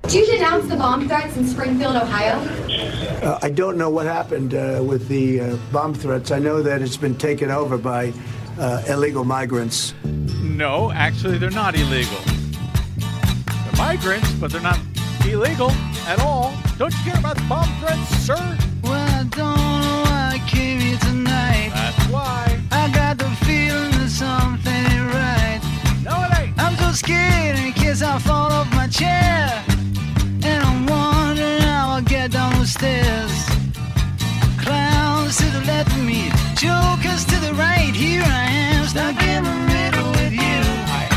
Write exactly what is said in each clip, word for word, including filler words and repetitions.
Did you denounce the bomb threats in Springfield, Ohio? Uh, I don't know what happened uh, with the uh, bomb threats. I know that it's been taken over by uh, illegal migrants. No, actually, they're not illegal. They're migrants, but they're not illegal at all. Don't you care about the bomb threats, sir? Well, I don't know why I came here tonight. That's why. I got the feeling that something ain't right. No, it ain't. I'm so scared in case I fall off my chair. And I'm wondering how I'll get down the stairs. Clowns to the left of me, jokers to the right. Here I am, stuck in the middle with you. I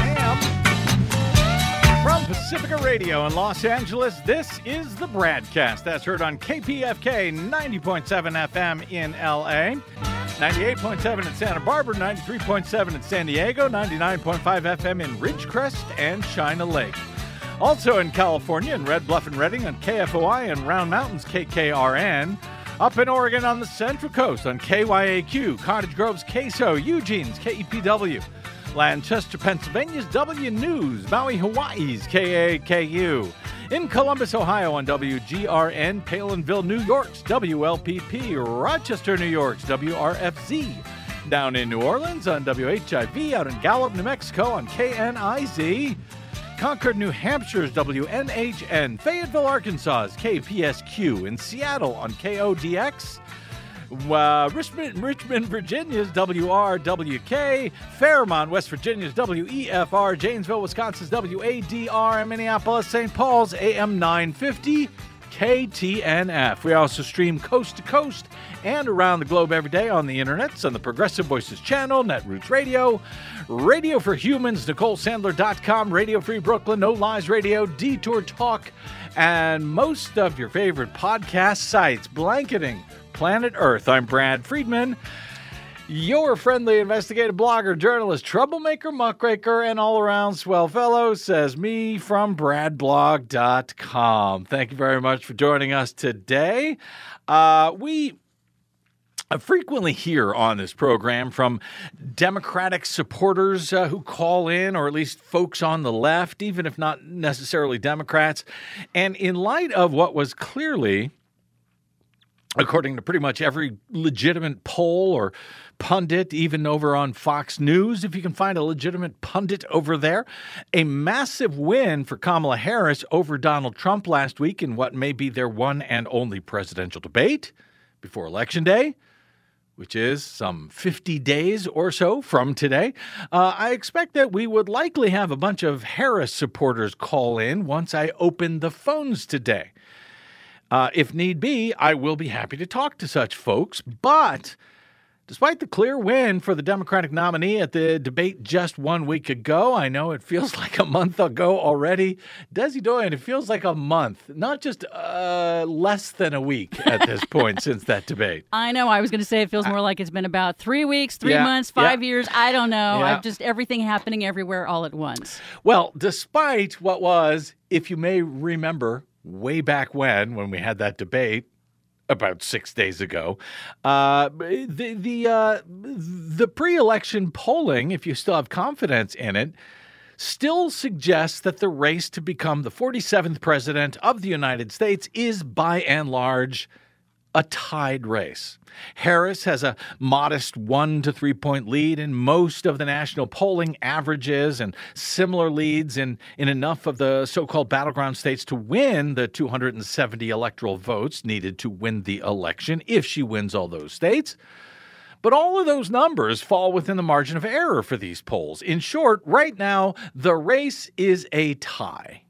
am. From Pacifica Radio in Los Angeles, this is the Bradcast. That's heard on K P F K ninety point seven F M in L A, ninety-eight point seven in Santa Barbara, ninety-three point seven in San Diego, ninety-nine point five F M in Ridgecrest and China Lake. Also in California, in Red Bluff and Redding on K F O I and Round Mountains K K R N. Up in Oregon on the Central Coast on K Y A Q, Cottage Grove's K S O, Eugene's K E P W, Lancaster, Pennsylvania's W News, Maui, Hawaii's K A K U. In Columbus, Ohio on W G R N, Palinville, New York's W L P P, Rochester, New York's W R F Z. Down in New Orleans on W H I V, out in Gallup, New Mexico on K N I Z. Concord, New Hampshire's W N H N, Fayetteville, Arkansas's K P S Q, in Seattle on K O D X, uh, Richmond, Richmond, Virginia's W R W K, Fairmont, West Virginia's W E F R, Janesville, Wisconsin's W A D R, and Minneapolis, Saint Paul's A M nine fifty, K T N F. We also stream coast to coast and around the globe every day on the internets, on the Progressive Voices channel, Netroots Radio, Radio for Humans, Nicole Sandler dot com, Radio Free Brooklyn, No Lies Radio, Detour Talk, and most of your favorite podcast sites, blanketing planet Earth. I'm Brad Friedman, your friendly investigative blogger, journalist, troublemaker, muckraker, and all-around swell fellow, says me from brad blog dot com. Thank you very much for joining us today. Uh, we I frequently hear on this program from Democratic supporters uh, who call in, or at least folks on the left, even if not necessarily Democrats. And in light of what was clearly, according to pretty much every legitimate poll or pundit, even over on Fox News, if you can find a legitimate pundit over there, a massive win for Kamala Harris over Donald Trump last week in what may be their one and only presidential debate before Election Day, which is some fifty days or so from today. Uh, I expect that we would likely have a bunch of Harris supporters call in once I open the phones today. Uh, if need be, I will be happy to talk to such folks, but despite the clear win for the Democratic nominee at the debate just one week ago, I know it feels like a month ago already. Desi Doyen, it feels like a month, not just uh, less than a week at this point since that debate. I know. I was going to say it feels more like it's been about three weeks, three Yeah, months, five yeah. years. I don't know. Yeah. I've just everything happening everywhere all at once. Well, despite what was, if you may remember, way back when, when we had that debate, about six days ago, uh, the the uh, the pre-election polling, if you still have confidence in it, still suggests that the race to become the forty-seventh president of the United States is, by and large, a tied race. Harris has a modest one to three point lead in most of the national polling averages and similar leads in, in enough of the so-called battleground states to win the two hundred seventy electoral votes needed to win the election if she wins all those states. But all of those numbers fall within the margin of error for these polls. In short, right now, the race is a tie.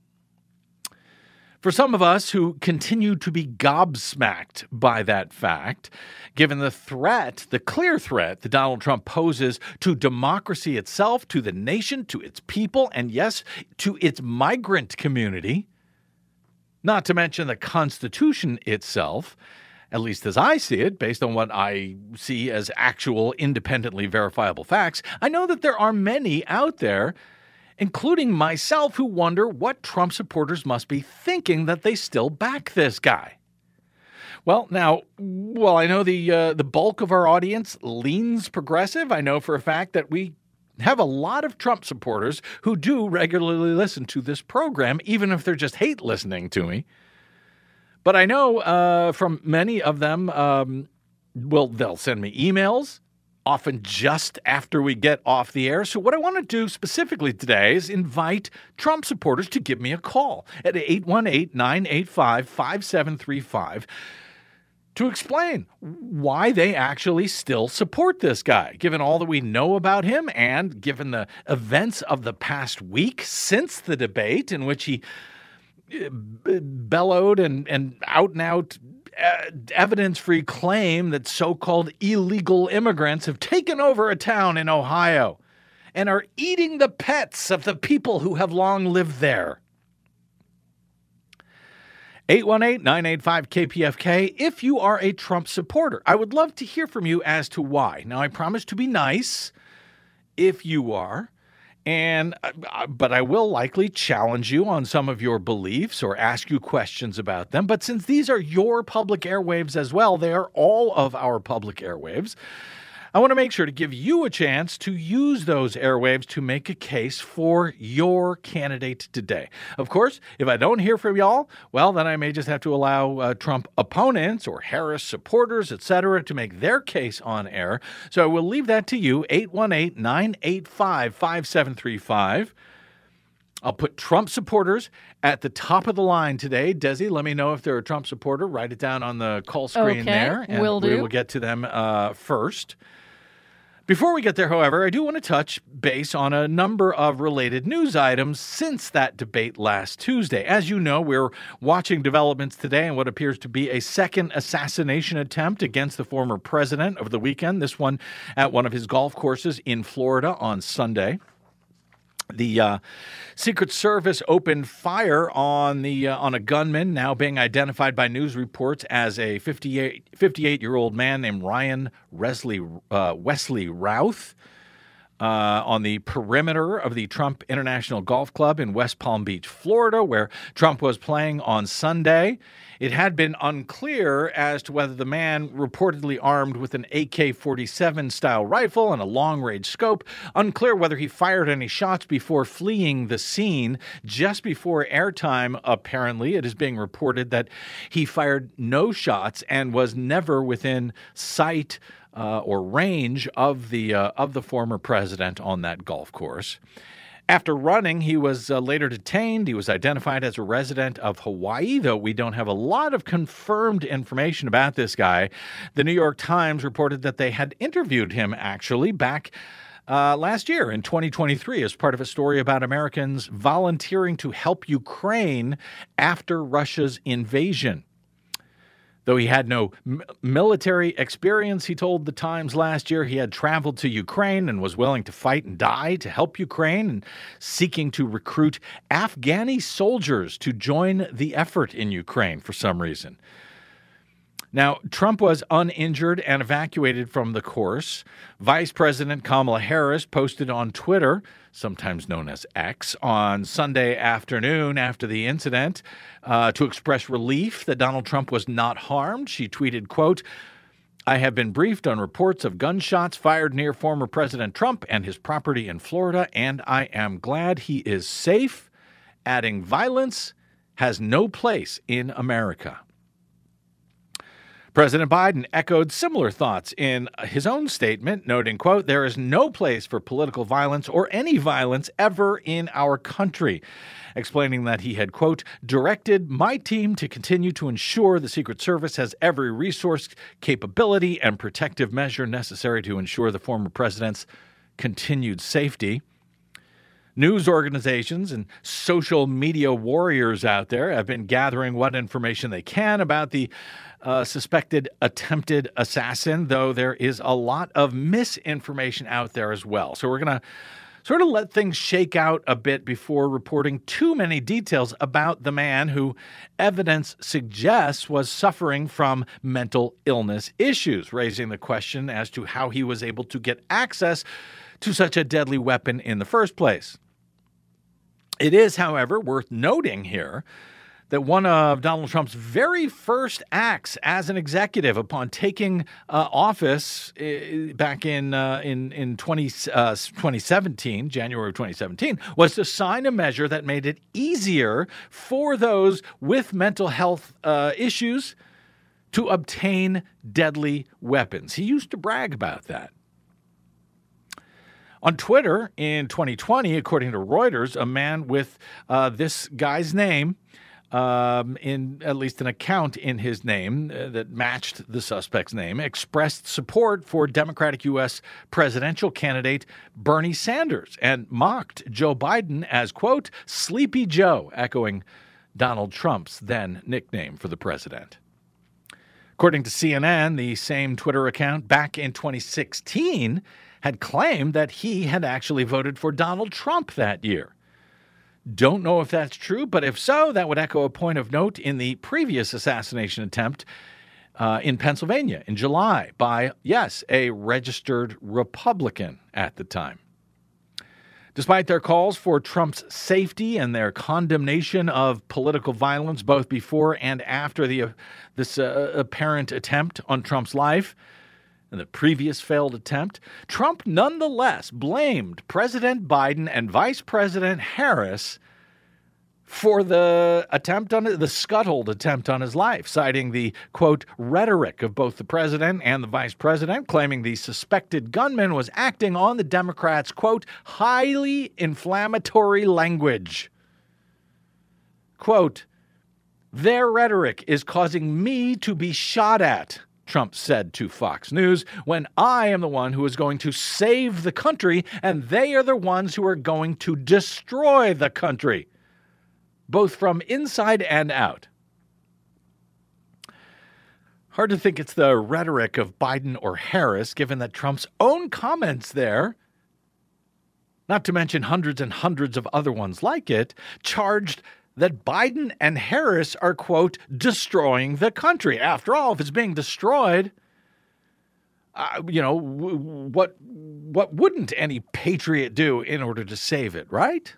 For some of us who continue to be gobsmacked by that fact, given the threat, the clear threat that Donald Trump poses to democracy itself, to the nation, to its people, and yes, to its migrant community, not to mention the Constitution itself, at least as I see it, based on what I see as actual independently verifiable facts, I know that there are many out there, including myself, who wonder what Trump supporters must be thinking that they still back this guy. Well, now, well, I know the uh, the bulk of our audience leans progressive. I know for a fact that we have a lot of Trump supporters who do regularly listen to this program, even if they're just hate listening to me. But I know uh, from many of them, um, well, they'll send me emails, often just after we get off the air. So what I want to do specifically today is invite Trump supporters to give me a call at eight one eight, nine eight five, five seven three five to explain why they actually still support this guy, given all that we know about him and given the events of the past week since the debate in which he bellowed and, and out and out uh, evidence-free claim that so-called illegal immigrants have taken over a town in Ohio and are eating the pets of the people who have long lived there. eight one eight, nine eight five, K P F K if you are a Trump supporter. I would love to hear from you as to why. Now, I promise to be nice if you are, and uh, but I will likely challenge you on some of your beliefs or ask you questions about them. But since these are your public airwaves as well, they are all of our public airwaves, I want to make sure to give you a chance to use those airwaves to make a case for your candidate today. Of course, if I don't hear from y'all, well, then I may just have to allow uh, Trump opponents or Harris supporters, et cetera, to make their case on air. So I will leave that to you, eight one eight, nine eight five, five seven three five. I'll put Trump supporters at the top of the line today. Desi, let me know if they're a Trump supporter. Write it down on the call screen okay, there, and will we do. will get to them uh, first. Before we get there, however, I do want to touch base on a number of related news items since that debate last Tuesday. As you know, we're watching developments today in what appears to be a second assassination attempt against the former president over the weekend, this one at one of his golf courses in Florida on Sunday. The uh, Secret Service opened fire on the uh, on a gunman now being identified by news reports as a fifty-eight, fifty-eight-year-old man named Ryan Wesley, uh, Wesley Routh uh, on the perimeter of the Trump International Golf Club in West Palm Beach, Florida, where Trump was playing on Sunday. It had been unclear as to whether the man, reportedly armed with an A K forty-seven style rifle and a long-range scope, unclear whether he fired any shots before fleeing the scene. Just before airtime, apparently, it is being reported that he fired no shots and was never within sight uh, or range of the uh, of the former president on that golf course. After running, he was uh, later detained. He was identified as a resident of Hawaii, though we don't have a lot of confirmed information about this guy. The New York Times reported that they had interviewed him, actually, back uh, last year in twenty twenty-three as part of a story about Americans volunteering to help Ukraine after Russia's invasion. Though he had no m- military experience, he told the Times last year, he had traveled to Ukraine and was willing to fight and die to help Ukraine and seeking to recruit Afghani soldiers to join the effort in Ukraine for some reason. Now, Trump was uninjured and evacuated from the course. Vice President Kamala Harris posted on Twitter, sometimes known as X, on Sunday afternoon after the incident uh, to express relief that Donald Trump was not harmed. She tweeted, quote, "I have been briefed on reports of gunshots fired near former President Trump and his property in Florida, and I am glad he is safe," adding, "Violence has no place in America." President Biden echoed similar thoughts in his own statement, noting, quote, "There is no place for political violence or any violence ever in our country," explaining that he had, quote, "directed my team to continue to ensure the Secret Service has every resource, capability, and protective measure necessary to ensure the former president's continued safety." News organizations and social media warriors out there have been gathering what information they can about the uh, suspected attempted assassin, though there is a lot of misinformation out there as well. So we're going to sort of let things shake out a bit before reporting too many details about the man who evidence suggests was suffering from mental illness issues, raising the question as to how he was able to get access to such a deadly weapon in the first place. It is, however, worth noting here that one of Donald Trump's very first acts as an executive upon taking uh, office uh, back in uh, in in twenty, uh, twenty seventeen, January of twenty seventeen, was to sign a measure that made it easier for those with mental health uh, issues to obtain deadly weapons. He used to brag about that. On Twitter in twenty twenty, according to Reuters, a man with uh, this guy's name, um, in at least an account in his name uh, that matched the suspect's name, expressed support for Democratic U S presidential candidate Bernie Sanders and mocked Joe Biden as, quote, Sleepy Joe, echoing Donald Trump's then nickname for the president. According to C N N, the same Twitter account back in twenty sixteen had claimed that he had actually voted for Donald Trump that year. Don't know if that's true, but if so, that would echo a point of note in the previous assassination attempt uh, in Pennsylvania in July by, yes, a registered Republican at the time. Despite their calls for Trump's safety and their condemnation of political violence both before and after the uh, this uh, apparent attempt on Trump's life, in the previous failed attempt, Trump nonetheless blamed President Biden and Vice President Harris for the attempt on the scuttled attempt on his life, citing the, quote, rhetoric of both the president and the vice president, claiming the suspected gunman was acting on the Democrats', quote, highly inflammatory language. Quote, their rhetoric is causing me to be shot at, Trump said to Fox News, when I am the one who is going to save the country and they are the ones who are going to destroy the country, both from inside and out. Hard to think it's the rhetoric of Biden or Harris, given that Trump's own comments there, not to mention hundreds and hundreds of other ones like it, charged that Biden and Harris are, quote, destroying the country. After all, if it's being destroyed, uh, you know, w- what what wouldn't any patriot do in order to save it, right?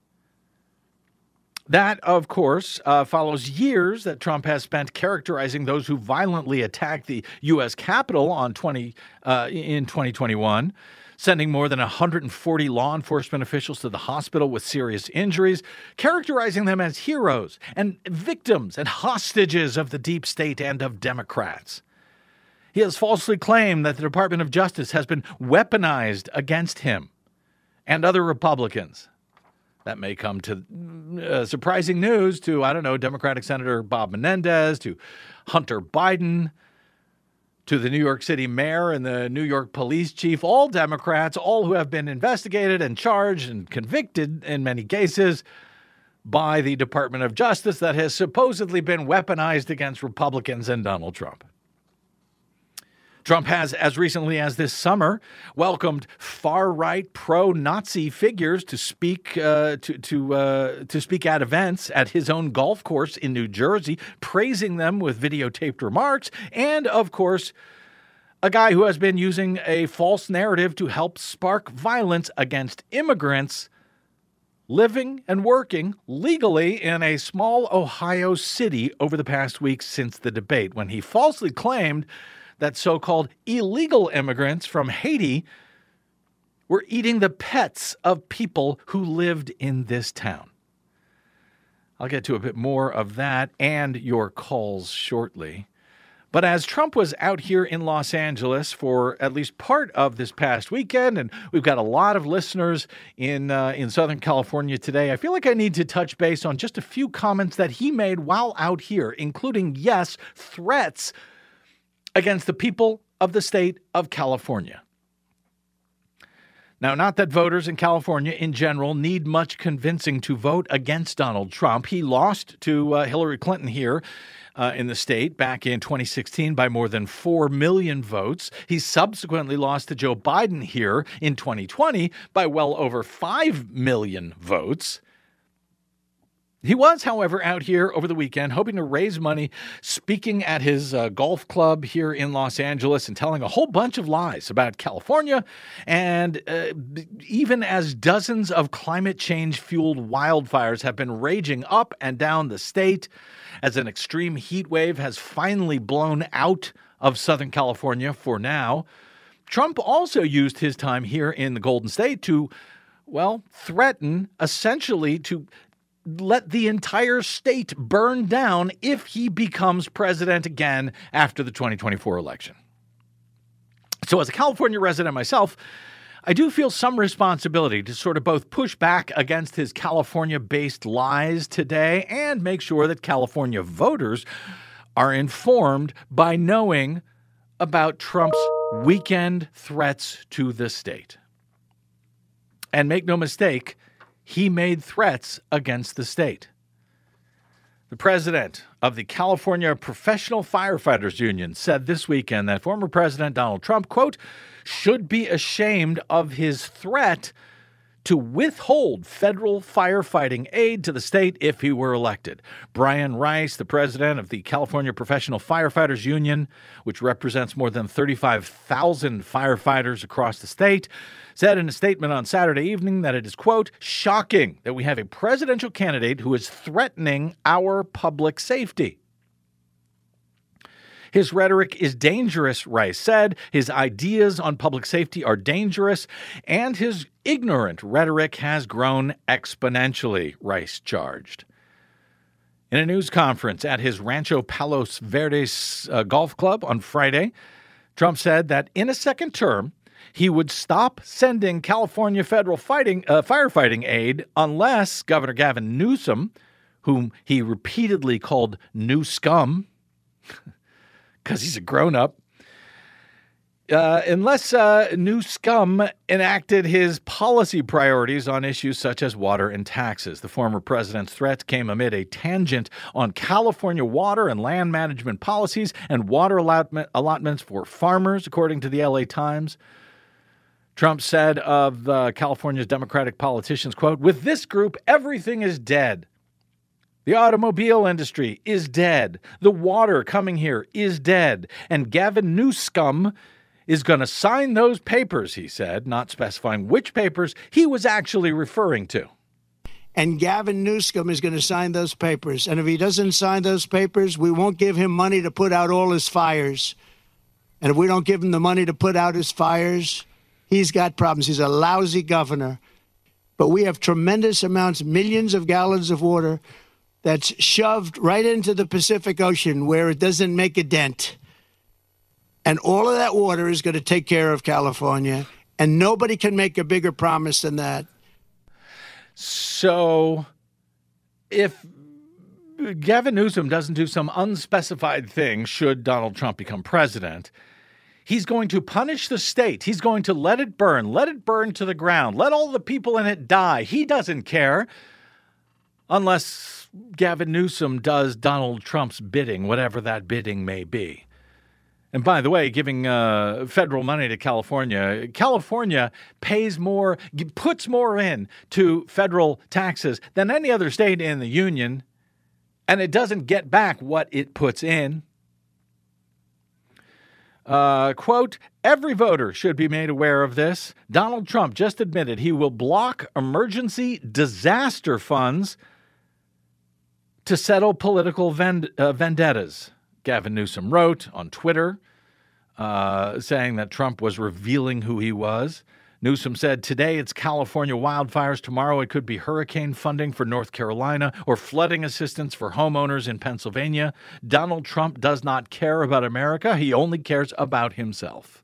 That, of course, uh, follows years that Trump has spent characterizing those who violently attacked the U S Capitol on twenty uh, in twenty twenty-one, sending more than one hundred forty law enforcement officials to the hospital with serious injuries, characterizing them as heroes and victims and hostages of the deep state and of Democrats. He has falsely claimed that the Department of Justice has been weaponized against him and other Republicans. That may come to uh, surprising news to, I don't know, Democratic Senator Bob Menendez, to Hunter Biden, to the New York City mayor and the New York police chief, all Democrats, all who have been investigated and charged and convicted in many cases by the Department of Justice that has supposedly been weaponized against Republicans and Donald Trump. Trump has, as recently as this summer, welcomed far-right pro-Nazi figures to speak uh, to to uh, to speak at events at his own golf course in New Jersey, praising them with videotaped remarks, and of course, a guy who has been using a false narrative to help spark violence against immigrants living and working legally in a small Ohio city over the past week since the debate, when he falsely claimed that so-called illegal immigrants from Haiti were eating the pets of people who lived in this town. I'll get to a bit more of that and your calls shortly. But as Trump was out here in Los Angeles for at least part of this past weekend, and we've got a lot of listeners in uh, in Southern California today, I feel like I need to touch base on just a few comments that he made while out here, including, yes, threats against the people of the state of California. Now, not that voters in California in general need much convincing to vote against Donald Trump. He lost to uh, Hillary Clinton here uh, in the state back in twenty sixteen by more than four million votes. He subsequently lost to Joe Biden here in twenty twenty by well over five million votes. He was, however, out here over the weekend hoping to raise money, speaking at his uh, golf club here in Los Angeles and telling a whole bunch of lies about California. And uh, even as dozens of climate change-fueled wildfires have been raging up and down the state, as an extreme heat wave has finally blown out of Southern California for now, Trump also used his time here in the Golden State to, well, threaten essentially to let the entire state burn down if he becomes president again after the twenty twenty-four election. So as a California resident myself, I do feel some responsibility to sort of both push back against his California-based lies today and make sure that California voters are informed by knowing about Trump's weekend threats to the state. And make no mistake, he made threats against the state. The president of the California Professional Firefighters Union said this weekend that former President Donald Trump, quote, should be ashamed of his threat to withhold federal firefighting aid to the state if he were elected. Brian Rice, the president of the California Professional Firefighters Union, which represents more than thirty-five thousand firefighters across the state, said in a statement on Saturday evening that it is, quote, shocking that we have a presidential candidate who is threatening our public safety. His rhetoric is dangerous, Rice said. His ideas on public safety are dangerous, and his ignorant rhetoric has grown exponentially, Rice charged. In a news conference at his Rancho Palos Verdes uh, golf club on Friday, Trump said that in a second term, he would stop sending California federal fighting, uh, firefighting aid unless Governor Gavin Newsom, whom he repeatedly called new scum, because he's a grown-up, uh, unless uh, new scum enacted his policy priorities on issues such as water and taxes. The former president's threat came amid a tangent on California water and land management policies and water allotment, allotments for farmers, according to the L A Times. Trump said of uh, California's Democratic politicians, quote, with this group, everything is dead. The automobile industry is dead. The water coming here is dead. And Gavin Newsom is going to sign those papers, he said, not specifying which papers he was actually referring to. And Gavin Newsom is going to sign those papers. And if he doesn't sign those papers, we won't give him money to put out all his fires. And if we don't give him the money to put out his fires, he's got problems. He's a lousy governor. But we have tremendous amounts, millions of gallons of water that's shoved right into the Pacific Ocean where it doesn't make a dent. And all of that water is going to take care of California. And nobody can make a bigger promise than that. So if Gavin Newsom doesn't do some unspecified thing, should Donald Trump become president, he's going to punish the state. He's going to let it burn, let it burn to the ground, let all the people in it die. He doesn't care unless Gavin Newsom does Donald Trump's bidding, whatever that bidding may be. And by the way, giving uh, federal money to California, California pays more, puts more in to federal taxes than any other state in the union, and it doesn't get back what it puts in. Uh, quote, every voter should be made aware of this. Donald Trump just admitted he will block emergency disaster funds to settle political vend- uh, vendettas, Gavin Newsom wrote on Twitter, uh, saying that Trump was revealing who he was. Newsom said, today it's California wildfires. Tomorrow it could be hurricane funding for North Carolina or flooding assistance for homeowners in Pennsylvania. Donald Trump does not care about America. He only cares about himself.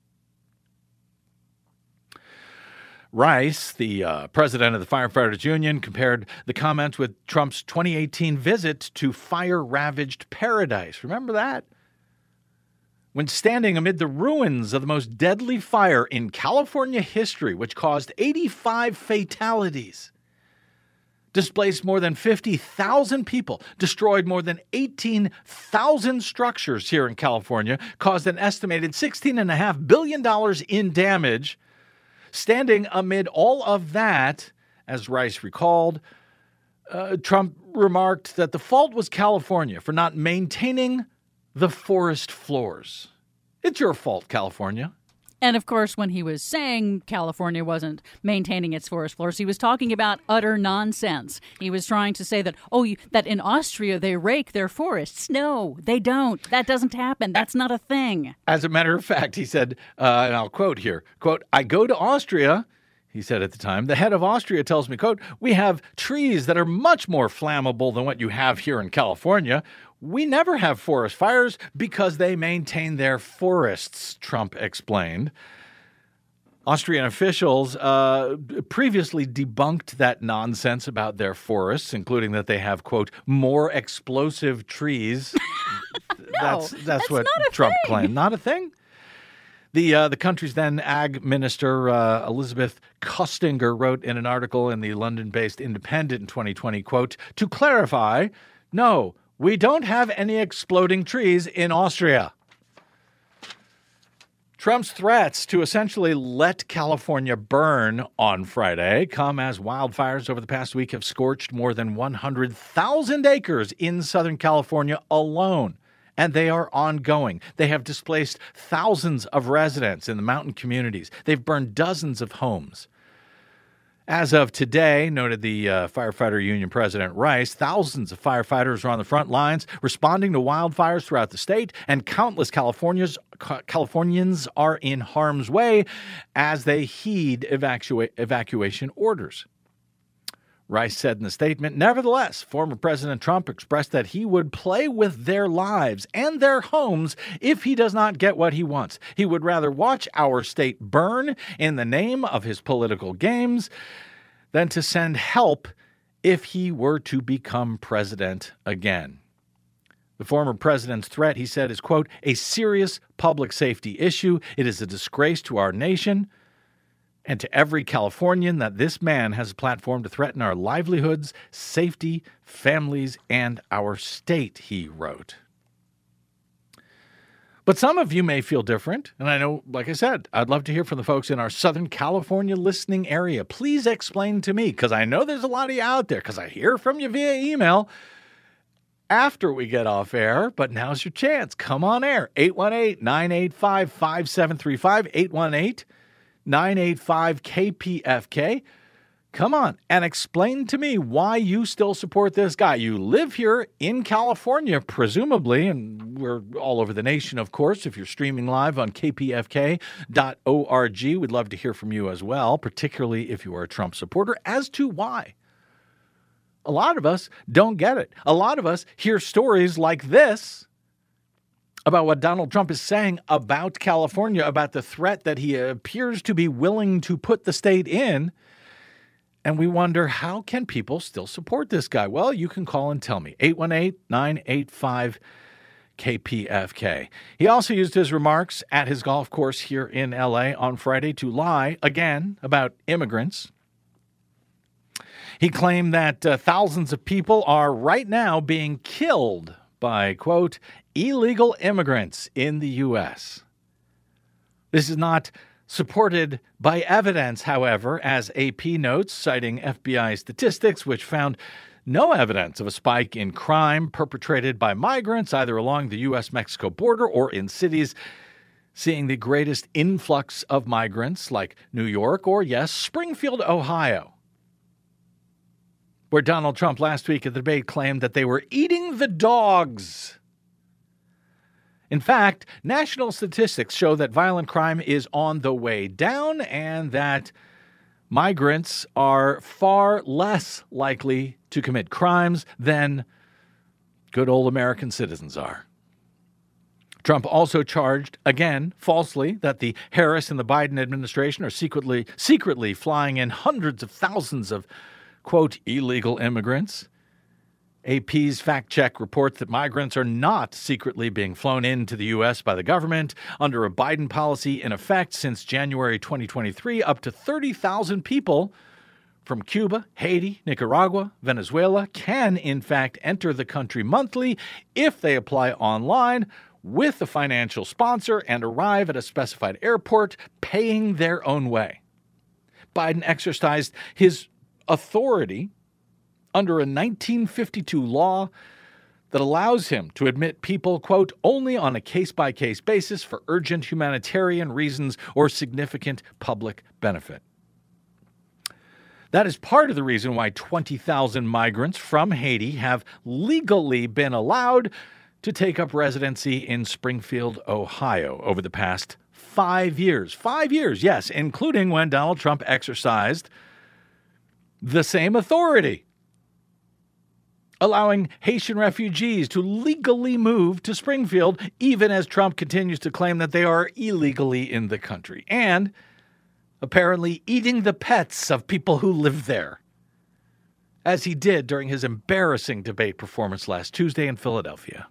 Rice, the uh, president of the Firefighters Union, compared the comments with Trump's twenty eighteen visit to fire-ravaged Paradise. Remember that? When standing amid the ruins of the most deadly fire in California history, which caused eighty-five fatalities, displaced more than fifty thousand people, destroyed more than eighteen thousand structures here in California, caused an estimated sixteen point five billion dollars in damage. Standing amid all of that, as Rice recalled, uh, Trump remarked that the fault was California for not maintaining the forest floors. It's your fault, California. And of course, when he was saying California wasn't maintaining its forest floors, he was talking about utter nonsense. He was trying to say that, oh, you, that in Austria they rake their forests. No, they don't. That doesn't happen. That's not a thing. As a matter of fact, he said, uh, and I'll quote here, quote, I go to Austria, he said at the time, the head of Austria tells me, quote, we have trees that are much more flammable than what you have here in California. We never have forest fires because they maintain their forests, Trump explained. Austrian officials uh, previously debunked that nonsense about their forests, including that they have, quote, more explosive trees. no, that's, that's, that's what not a Trump thing. claimed. Not a thing? The uh, the country's then ag minister, uh, Elizabeth Kostinger, wrote in an article in the London-based Independent in twenty twenty, quote, to clarify, no, we don't have any exploding trees in Austria. Trump's threats to essentially let California burn on Friday come as wildfires over the past week have scorched more than one hundred thousand acres in Southern California alone. And they are ongoing. They have displaced thousands of residents in the mountain communities. They've burned dozens of homes. As of today, noted the uh, firefighter union president Rice, thousands of firefighters are on the front lines responding to wildfires throughout the state, and countless Californians, Californians are in harm's way as they heed evacua- evacuation orders. Rice said in the statement, nevertheless, former President Trump expressed that he would play with their lives and their homes if he does not get what he wants. He would rather watch our state burn in the name of his political games than to send help if he were to become president again. The former president's threat, he said, is, quote, a serious public safety issue. It is a disgrace to our nation and to every Californian that this man has a platform to threaten our livelihoods, safety, families, and our state, he wrote. But some of you may feel different, and I know, like I said, I'd love to hear from the folks in our Southern California listening area. Please explain to me, because I know there's a lot of you out there, because I hear from you via email after we get off air, but now's your chance. Come on air, eight one eight, nine eight five, five seven three five, eight one eight, nine eight five, K P F K. Come on and explain to me why you still support this guy. You live here in California, presumably, and we're all over the nation, of course. If you're streaming live on K P F K dot org, we'd love to hear from you as well, particularly if you are a Trump supporter, as to why. A lot of us don't get it. A lot of us hear stories like this about what Donald Trump is saying about California, about the threat that he appears to be willing to put the state in. And we wonder, how can people still support this guy? Well, you can call and tell me, eight one eight, nine eight five, K P F K. He also used his remarks at his golf course here in L A on Friday to lie, again, about immigrants. He claimed that uh, thousands of people are right now being killed by, quote, illegal immigrants in the U S. This is not supported by evidence, however, as A P notes, citing F B I statistics, which found no evidence of a spike in crime perpetrated by migrants, either along the U S Mexico border or in cities seeing the greatest influx of migrants like New York or, yes, Springfield, Ohio, where Donald Trump last week at the debate claimed that they were eating the dogs. In fact, national statistics show that violent crime is on the way down and that migrants are far less likely to commit crimes than good old American citizens are. Trump also charged, again, falsely, that the Harris and the Biden administration are secretly, secretly flying in hundreds of thousands of, quote, illegal immigrants. A P's fact-check reports that migrants are not secretly being flown into the U S by the government. Under a Biden policy in effect since January twenty twenty-three, up to thirty thousand people from Cuba, Haiti, Nicaragua, Venezuela can, in fact, enter the country monthly if they apply online with a financial sponsor and arrive at a specified airport paying their own way. Biden exercised his authority under a nineteen fifty-two law that allows him to admit people, quote, only on a case-by-case basis for urgent humanitarian reasons or significant public benefit. That is part of the reason why twenty thousand migrants from Haiti have legally been allowed to take up residency in Springfield, Ohio over the past five years. Five years, yes, including when Donald Trump exercised the same authority, allowing Haitian refugees to legally move to Springfield, even as Trump continues to claim that they are illegally in the country, and apparently eating the pets of people who live there, as he did during his embarrassing debate performance last Tuesday in Philadelphia.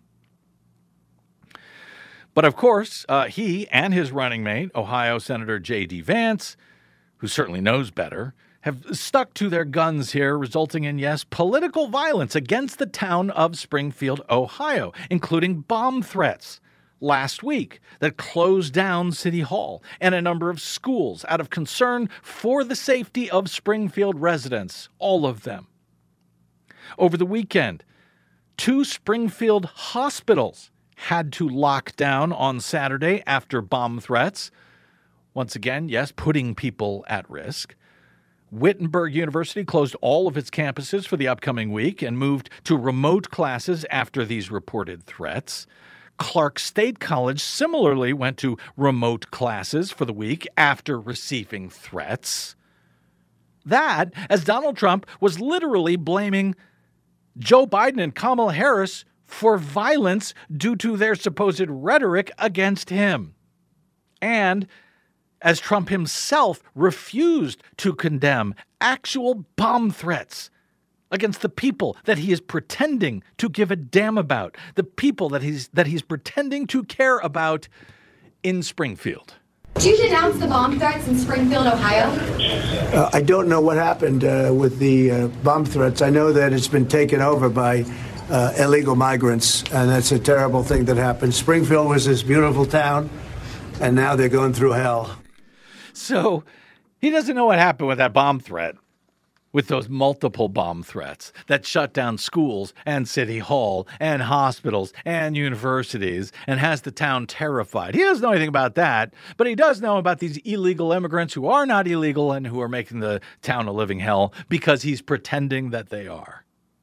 But of course, uh, he and his running mate, Ohio Senator J D Vance, who certainly knows better, have stuck to their guns here, resulting in, yes, political violence against the town of Springfield, Ohio, including bomb threats last week that closed down City Hall and a number of schools out of concern for the safety of Springfield residents, all of them. Over the weekend, two Springfield hospitals had to lock down on Saturday after bomb threats. Once again, yes, putting people at risk. Wittenberg University closed all of its campuses for the upcoming week and moved to remote classes after these reported threats. Clark State College similarly went to remote classes for the week after receiving threats. That, as Donald Trump was literally blaming Joe Biden and Kamala Harris for violence due to their supposed rhetoric against him. And as Trump himself refused to condemn actual bomb threats against the people that he is pretending to give a damn about, the people that he's that he's pretending to care about in Springfield. Do you denounce the bomb threats in Springfield, Ohio? Uh, I don't know what happened uh, with the uh, bomb threats. I know that it's been taken over by uh, illegal migrants, and that's a terrible thing that happened. Springfield was this beautiful town, and now they're going through hell. So he doesn't know what happened with that bomb threat, with those multiple bomb threats that shut down schools and City Hall and hospitals and universities and has the town terrified. He doesn't know anything about that, but he does know about these illegal immigrants who are not illegal and who are making the town a living hell because he's pretending that they are.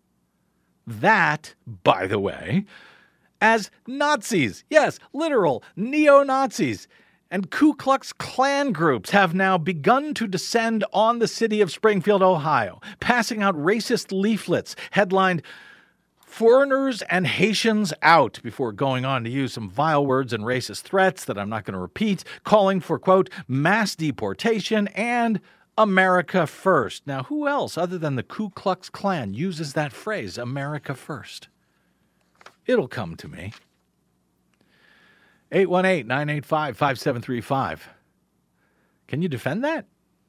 That, by the way, as Nazis, yes, literal neo-Nazis, and Ku Klux Klan groups have now begun to descend on the city of Springfield, Ohio, passing out racist leaflets headlined, "Foreigners and Haitians Out," before going on to use some vile words and racist threats that I'm not going to repeat, calling for, quote, mass deportation and America First. Now, who else other than the Ku Klux Klan uses that phrase, America First? It'll come to me. eight one eight, nine eight five, five seven three five. Can you defend that?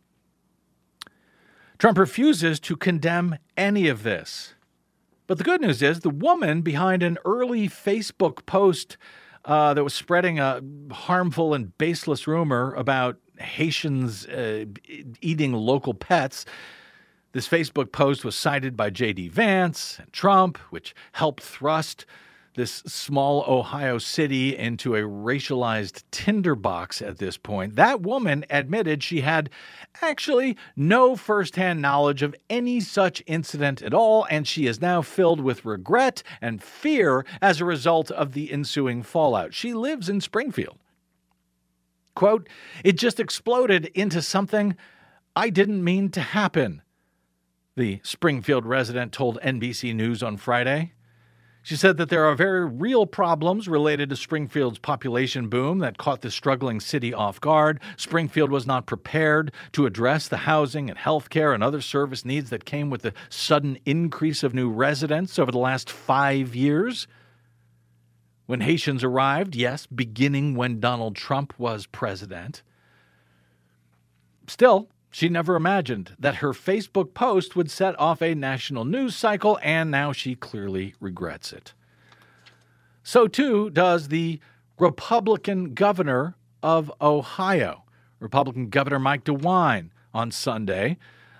Trump refuses to condemn any of this. But the good news is the woman behind an early Facebook post uh, that was spreading a harmful and baseless rumor about Haitians uh, eating local pets. This Facebook post was cited by J D Vance and Trump, which helped thrust this small Ohio city into a racialized tinderbox at this point. That woman admitted she had actually no firsthand knowledge of any such incident at all, and she is now filled with regret and fear as a result of the ensuing fallout. She lives in Springfield. Quote, "It just exploded into something I didn't mean to happen," the Springfield resident told N B C News on Friday. She said that there are very real problems related to Springfield's population boom that caught the struggling city off guard. Springfield was not prepared to address the housing and health care and other service needs that came with the sudden increase of new residents over the last five years. When Haitians arrived, yes, beginning when Donald Trump was president. Still, she never imagined that her Facebook post would set off a national news cycle, and now she clearly regrets it. So too does the Republican governor of Ohio, Republican Governor Mike DeWine, on Sunday,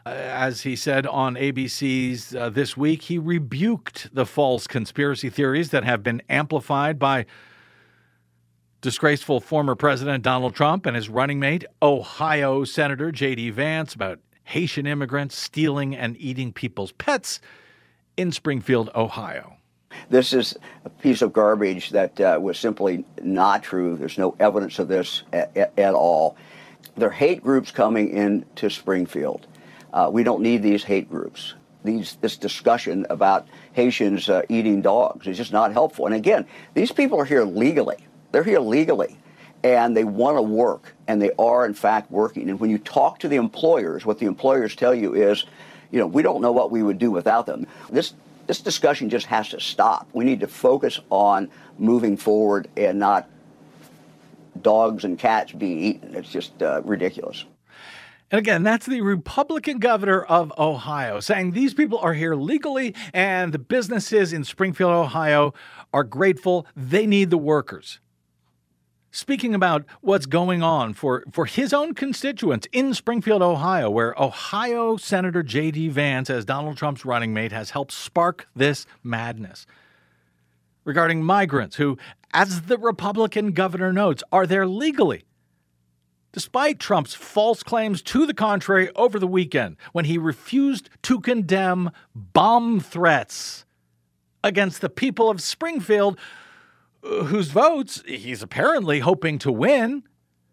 Uh, as he said on A B C's uh, This Week, he rebuked the false conspiracy theories that have been amplified by disgraceful former President Donald Trump and his running mate, Ohio Senator J D Vance, about Haitian immigrants stealing and eating people's pets in Springfield, Ohio. This is a piece of garbage that uh, was simply not true. There's no evidence of this at, at, at all. There are hate groups coming into Springfield. Uh, we don't need these hate groups. These, this discussion about Haitians uh, eating dogs is just not helpful. And again, these people are here legally. They're here legally, and they want to work, and they are, in fact, working. And when you talk to the employers, what the employers tell you is, you know, we don't know what we would do without them. This this discussion just has to stop. We need to focus on moving forward and not dogs and cats being eaten. It's just uh, ridiculous. And again, that's the Republican governor of Ohio saying these people are here legally and the businesses in Springfield, Ohio are grateful. They need the workers. Speaking about what's going on for, for his own constituents in Springfield, Ohio, where Ohio Senator J D Vance, as Donald Trump's running mate, has helped spark this madness. Regarding migrants who, as the Republican governor notes, are there legally, despite Trump's false claims to the contrary over the weekend when he refused to condemn bomb threats against the people of Springfield, whose votes he's apparently hoping to win.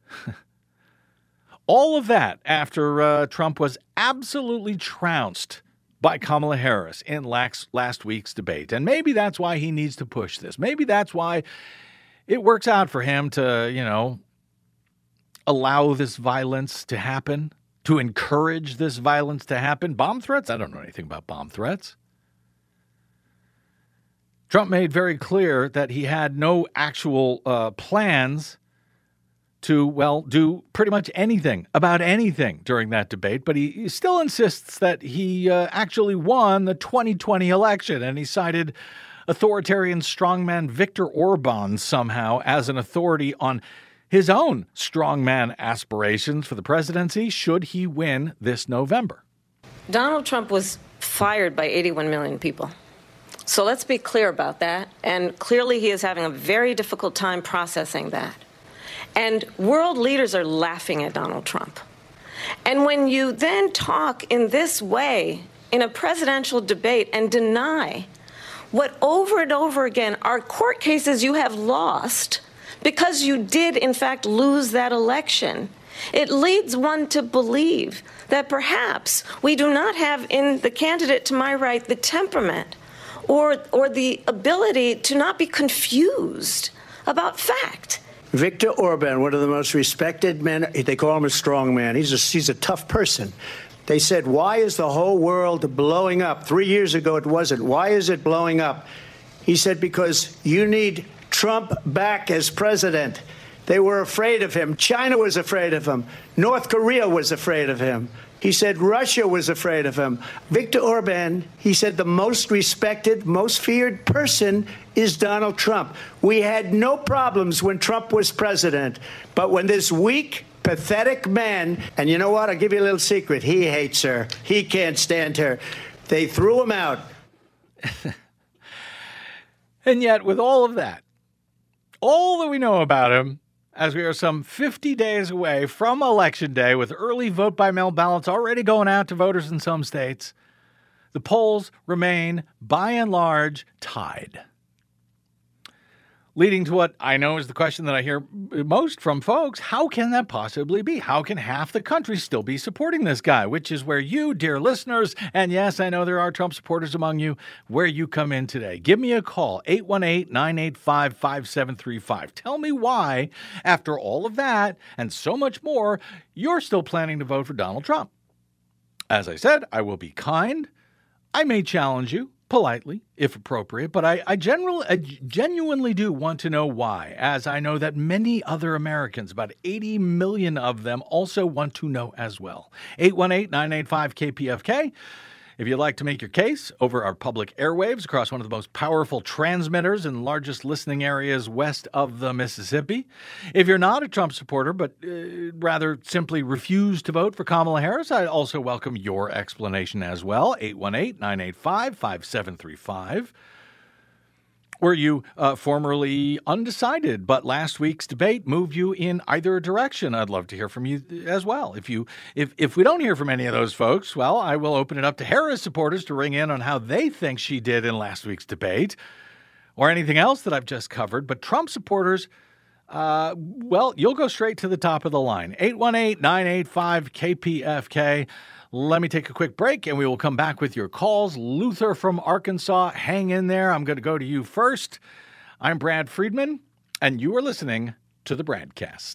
All of that after uh, Trump was absolutely trounced by Kamala Harris in last, last week's debate. And maybe that's why he needs to push this. Maybe that's why it works out for him to, you know, allow this violence to happen, to encourage this violence to happen. Bomb threats? I don't know anything about bomb threats. Trump made very clear that he had no actual uh, plans to, well, do pretty much anything about anything during that debate, but he, he still insists that he uh, actually won the twenty twenty election, and he cited authoritarian strongman Viktor Orban somehow as an authority on his own strongman aspirations for the presidency should he win this November. Donald Trump was fired by eighty-one million people. So let's be clear about that. And clearly he is having a very difficult time processing that. And world leaders are laughing at Donald Trump. And when you then talk in this way in a presidential debate and deny what over and over again are court cases you have lost because you did, in fact, lose that election, it leads one to believe that perhaps we do not have in the candidate to my right the temperament or or the ability to not be confused about fact. Viktor Orban, one of the most respected men, they call him a strong man. He's a, he's a tough person. They said, why is the whole world blowing up? Three years ago it wasn't. Why is it blowing up? He said, because you need Trump back as president. They were afraid of him. China was afraid of him. North Korea was afraid of him. He said Russia was afraid of him. Viktor Orban, he said the most respected, most feared person is Donald Trump. We had no problems when Trump was president. But when this weak, pathetic man, and you know what? I'll give you a little secret. He hates her. He can't stand her. They threw him out. And yet, with all of that, all that we know about him, as we are some fifty days away from Election Day with early vote-by-mail ballots already going out to voters in some states, the polls remain, by and large, tied. Leading to what I know is the question that I hear most from folks: how can that possibly be? How can half the country still be supporting this guy? Which is where you, dear listeners, and yes, I know there are Trump supporters among you, where you come in today. Give me a call, eight one eight, nine eight five, five seven three five. Tell me why, after all of that and so much more, you're still planning to vote for Donald Trump. As I said, I will be kind. I may challenge you politely, if appropriate, but I, I, generally, I genuinely do want to know why, as I know that many other Americans, about eighty million of them, also want to know as well. eight one eight, nine eight five, K P F K If you'd like to make your case over our public airwaves across one of the most powerful transmitters and largest listening areas west of the Mississippi. If you're not a Trump supporter, but uh, rather simply refuse to vote for Kamala Harris, I also welcome your explanation as well. eight one eight, nine eight five, five seven three five. Were you uh, formerly undecided, but last week's debate moved you in either direction? I'd love to hear from you as well. If you, if if we don't hear from any of those folks, well, I will open it up to Harris supporters to ring in on how they think she did in last week's debate, or anything else that I've just covered. But Trump supporters, uh, well, you'll go straight to the top of the line. eight one eight, nine eight five, K P F K. Let me take a quick break, and we will come back with your calls. Luther from Arkansas, hang in there. I'm going to go to you first. I'm Brad Friedman, and you are listening to the Bradcast.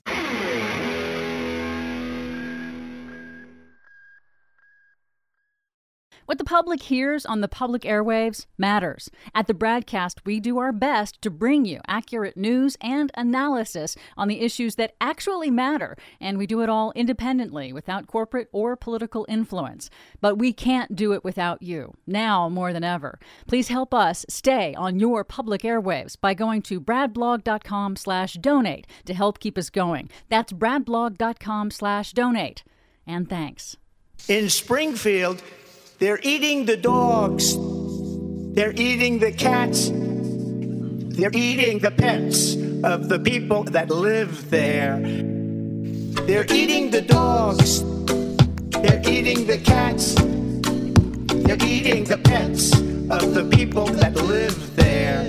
What the public hears on the public airwaves matters. At the Bradcast, we do our best to bring you accurate news and analysis on the issues that actually matter, and we do it all independently, without corporate or political influence. But we can't do it without you, now more than ever. Please help us stay on your public airwaves by going to bradblog.com slash donate to help keep us going. That's bradblog.com slash donate. And thanks. In Springfield, they're eating the dogs. They're eating the cats. They're eating the pets of the people that live there. They're eating the dogs. They're eating the cats. They're eating the pets of the people that live there.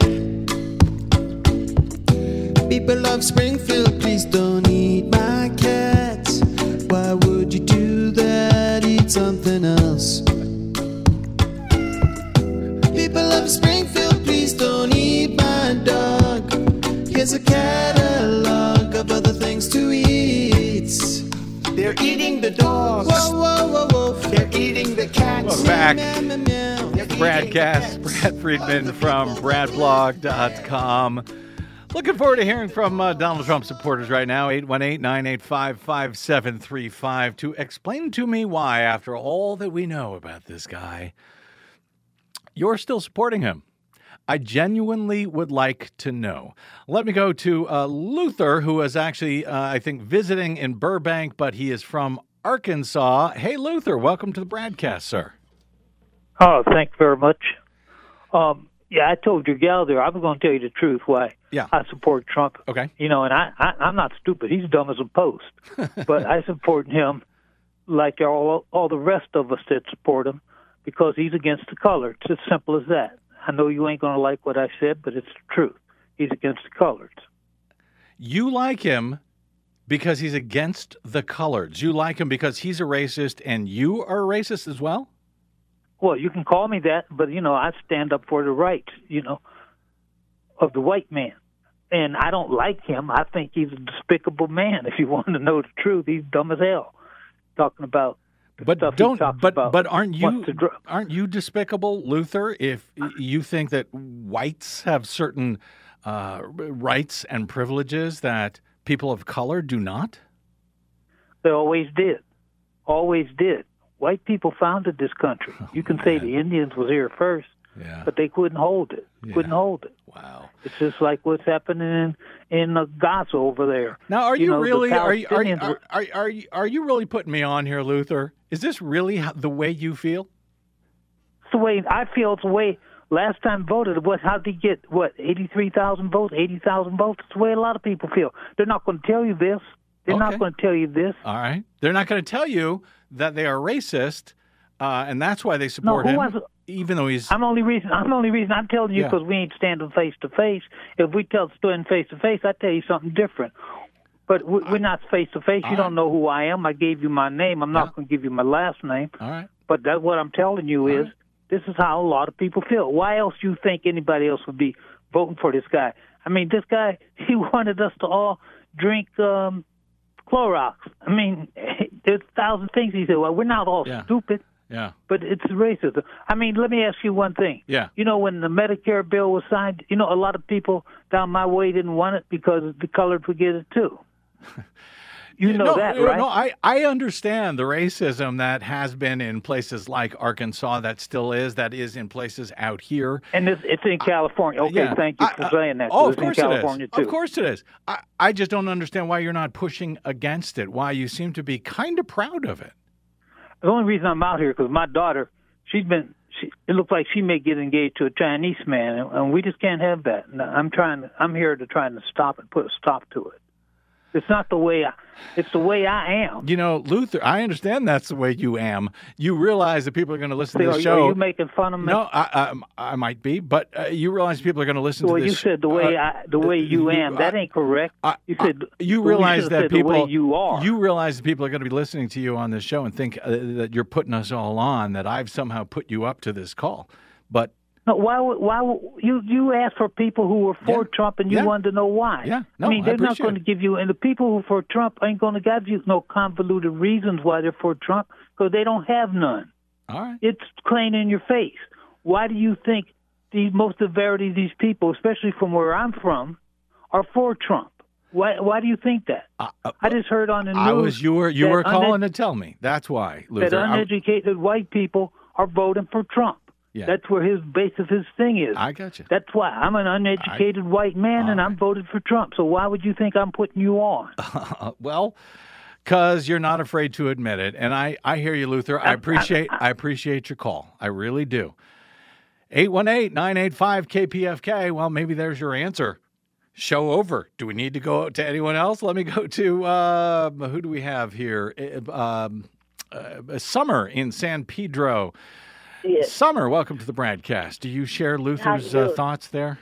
People of Springfield, please don't eat my cats. Why would you do that? Eat something else. People of Springfield, please don't eat my dog. Here's a catalog of other things to eat. They're eating the dogs. Whoa, whoa, whoa, whoa. They're eating the cats. Welcome back. Meow, meow, meow. Bradcast, Brad Friedman from bradblog dot com. Looking forward to hearing from uh, Donald Trump supporters right now. eight one eight, nine eight five, five seven three five to explain to me why, after all that we know about this guy, you're still supporting him. I genuinely would like to know. Let me go to uh, Luther, who is actually, uh, I think, visiting in Burbank, but he is from Arkansas. Hey, Luther, welcome to the Bradcast, sir. Oh, thank you very much. Um, yeah, I told your gal there, I was going to tell you the truth why yeah. I support Trump. Okay. You know, and I, I, I'm not stupid. He's dumb as a post. But I support him like all, all the rest of us that support him, because he's against the color. It's as simple as that. I know you ain't going to like what I said, but it's the truth. He's against the colors. You like him because he's against the coloreds. You like him because he's a racist and you are a racist as well? Well, you can call me that, but, you know, I stand up for the rights, you know, of the white man. And I don't like him. I think he's a despicable man. If you want to know the truth, he's dumb as hell. Talking about But don't. But about but aren't you dr- aren't you despicable, Luther? If you think that whites have certain uh, rights and privileges that people of color do not? They always did. Always did. White people founded this country. Oh, you can say man. the Indians was here first, Yeah. but they couldn't hold it. Yeah. Couldn't hold it. Wow. It's just like what's happening in in uh, Gaza over there. Now, are you, know, the really are you, are, you, Palestinians are, were- are, are, you, are you really putting me on here, Luther? Is this really how, the way you feel? It's the way I feel. It's the way last time voted. What? How did he get what? Eighty-three thousand votes. Eighty thousand votes. It's the way a lot of people feel. They're not going to tell you this. They're Okay. not going to tell you this. All right. They're not going to tell you that they are racist, uh, and that's why they support who him, was- even though he's... I'm only reason. I'm the only reason I'm telling you Yeah. because we ain't standing face to face. If we tell stand face to face, I tell you something different. But we, we're not face to face. You all don't know who I am. I gave you my name. I'm not Yeah. going to give you my last name. All right. But that what I'm telling you is right. this is how a lot of people feel. Why else you think anybody else would be voting for this guy? I mean, this guy, he wanted us to all drink um, Clorox. I mean, there's a thousand things he said. Well, we're not all Yeah. stupid. Yeah. But it's racism. I mean, let me ask you one thing. Yeah. You know, when the Medicare bill was signed, you know, a lot of people down my way didn't want it because the colored would get it too. You know no, that, no, right? No, I, I understand the racism that has been in places like Arkansas, that still is, that is in places out here. And it's, it's in California. Okay, Yeah. thank you I- for I- saying that. Oh, It's of course in it California is. too. Of course it is. I, I just don't understand why you're not pushing against it, why you seem to be kind of proud of it. The only reason I'm out here because my daughter, she's been. She, it looks like she may get engaged to a Chinese man, and, and we just can't have that. And I'm trying. To, I'm here to try to stop it, put a stop to it. It's not the way I. It's the way I am. You know, Luther, I understand that's the way you am. You realize that people are going to listen to Are the you- show. Are you making fun of me? No, I, I, I might be, but uh, you realize people are going to listen Well, to this. you said the way uh, I, the way you am. That ain't correct. I- you said I- you well, realize should've that said people the way you are. You realize that people are going to be listening to you on this show and think uh, that you're putting us all on. That I've somehow put you up to this call, but. No, why? would- Why would- you you asked for people who were for Yeah. Trump, and you Yeah. wanted to know why? Yeah. No, I mean I they're not appreciate going to it. give you, and the people who are for Trump ain't going to give you no convoluted reasons why they're for Trump because they don't have none. All right. It's plain in your face. Why do you think the most severity of these people, especially from where I'm from, are for Trump? Why? Why do you think that? Uh, uh, I just heard on the news I was you were you that were calling uned- to tell me. That's why, that Luther. I'm- uneducated white people are voting for Trump. Yeah. That's where his base of his thing is. I got you. That's why I'm an uneducated white man, and all I'm voted for Trump. So why would you think I'm putting you on? Uh, well, because you're not afraid to admit it, and I, I hear you, Luther. I appreciate I appreciate your call. I really do. eight one eight, nine eight five, K P F K. Well, maybe there's your answer. Show over. Do we need to go to anyone else? Let me go to uh, who do we have here? Uh, Um, uh, Summer in San Pedro. Yes. Summer, welcome to the broadcast. Do you share Luther's How you uh, doing? thoughts there?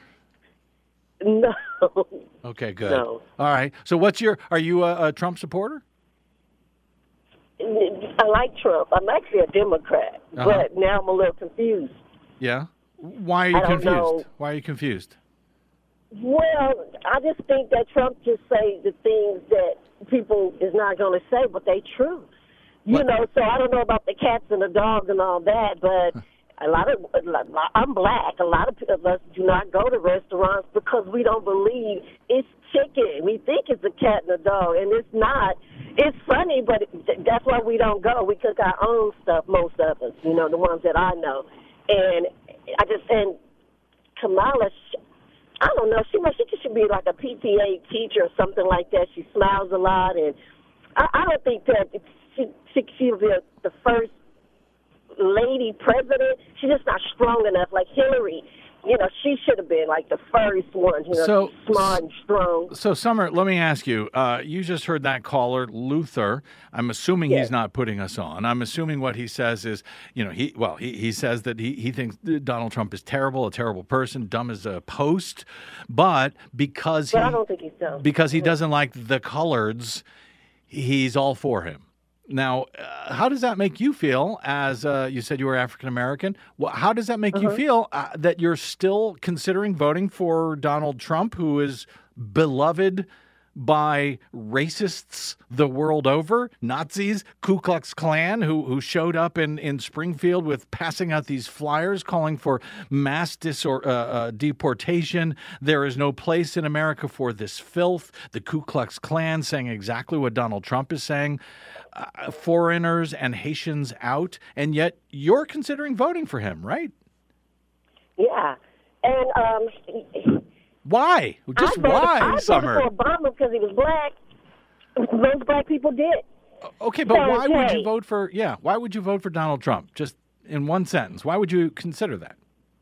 No. Okay, good. No. All right. So, what's your? Are you a, a Trump supporter? I like Trump. I'm actually a Democrat, Uh-huh. but now I'm a little confused. Yeah. Why are you I don't confused? know. Why are you confused? Well, I just think that Trump just say the things that people is not going to say, but they true. You What? know, so I don't know about the cats and the dogs and all that, but a lot of I'm black. A lot of us do not go to restaurants because we don't believe it's chicken. We think it's a cat and a dog, and it's not. It's funny, but it, that's why we don't go. We cook our own stuff, most of us. You know, the ones that I know, and I just and Kamala. I don't know. She must. She should be like a P T A teacher or something like that. She smiles a lot, and I, I don't think that she she she'll be a, the first lady president. She's just not strong enough. Like Hillary, you know, she should have been like the first one. You know, So- smart and strong. So, Summer, let me ask you. Uh, you just heard that caller, Luther. I'm assuming Yes. he's not putting us on. I'm assuming what he says is, you know, he well, he, he says that he, he thinks Donald Trump is terrible, a terrible person, dumb as a post. But because But he I don't think he's dumb. because he doesn't like the coloreds, he's all for him. Now, uh, how does that make you feel? As uh, you said, you were African American. Well, how does that make you feel uh, that you're still considering voting for Donald Trump, who is beloved by racists the world over, Nazis, Ku Klux Klan, who who showed up in, in Springfield with passing out these flyers calling for mass dis or, uh, uh, deportation. There is no place in America for this filth. The Ku Klux Klan saying exactly what Donald Trump is saying. Uh, foreigners and Haitians out, and yet you're considering voting for him, right? Yeah, and um, Why? Just I voted, why, I Summer? voted for Obama because he was black. Most black people did. Okay, but why would you Okay. vote for? Yeah, why would you vote for Donald Trump? Just in one sentence, why would you consider that?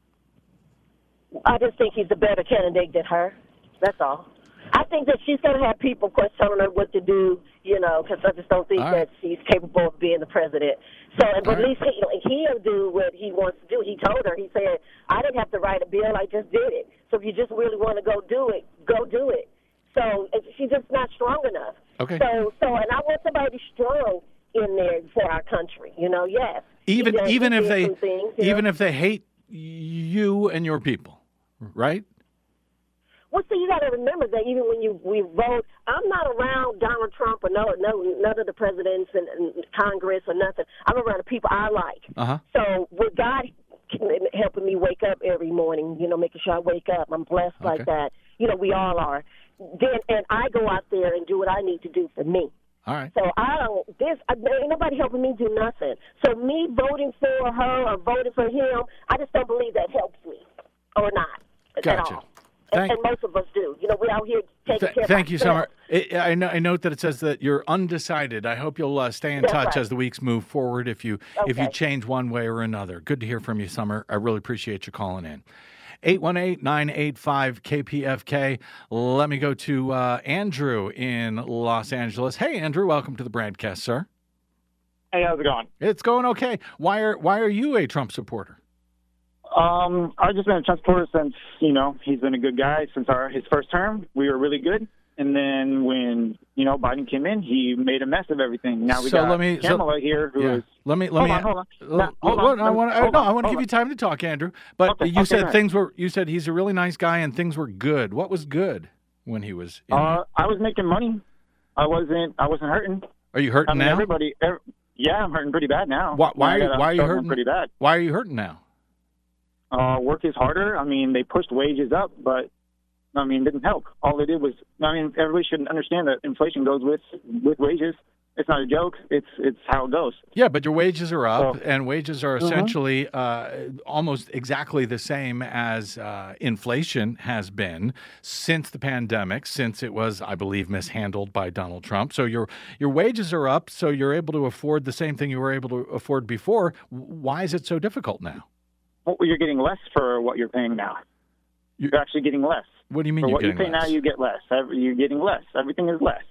I just think he's a better candidate than her. That's all. I think that she's going to have people questioning her what to do, you know, because I just don't think All that right. she's capable of being the president. So, but All at right. least he, like, he'll do what he wants to do. He told her, he said, I didn't have to write a bill, I just did it. So if you just really want to go do it, go do it. So it- she's just not strong enough. Okay. So, so, and I want somebody strong in there for our country, you know, yes. Even He does- even he if did they some things, you even know. if they hate you and your people, right? Well, see, you got to remember that even when you we vote, I'm not around Donald Trump or no, no, none of the presidents and, and Congress or nothing. I'm around the people I like. Uh huh. So with God helping me wake up every morning, you know, making sure I wake up, I'm blessed Okay. like that. You know, we all are. Then and I go out there and do what I need to do for me. All right. So I don't, this, ain't nobody helping me do nothing. So me voting for her or voting for him, I just don't believe that helps me or not at Gotcha. all. Thank- and, and most of us do. You know, we're out here taking Th- care thank of you, ourselves. Summer. I, I, know, I note that it says that you're undecided. I hope you'll uh, stay in That's touch right. as the weeks move forward if you if you Okay. change one way or another. Good to hear from you, Summer. I really appreciate you calling in. eight one eight, nine eight five, K P F K. Let me go to uh, Andrew in Los Angeles. Hey, Andrew, welcome to the broadcast, sir. Hey, how's it going? It's going okay. Why are why are you a Trump supporter? Um, I've just been a Trump supporter since, you know, he's been a good guy since our his first term. We were really good. And then when, you know, Biden came in, he made a mess of everything. Now we So got let me- so- Kamala here who Yeah. is... Let me let hold me on, hold on. uh, Now, hold well, on. I want Hold no, on, I want to hold give you on. time to talk, Andrew. But Okay, you okay, said go ahead. things were you said he's a really nice guy and things were good. What was good when he was in? Uh, I was making money. I wasn't I wasn't hurting. Are you hurting I mean, now? everybody... Every, yeah, I'm hurting pretty bad now. Why, why, I are you, got- why are you I'm hurting? pretty bad. Why are you hurting now? Uh, work is harder. I mean, they pushed wages up, but I mean, it didn't help. All they did was, I mean, everybody should understand that inflation goes with with wages. It's not a joke. It's it's how it goes. Yeah, but your wages are up, So- and wages are Mhm. essentially uh, almost exactly the same as uh, inflation has been since the pandemic, since it was, I believe, mishandled by Donald Trump. So your your wages are up, so you're able to afford the same thing you were able to afford before. Why is it so difficult now? Well, you're getting less for what you're paying now. You're actually getting less. What do you mean For you're what you getting pay less? now, you get less. Every- You're getting less. Everything is less.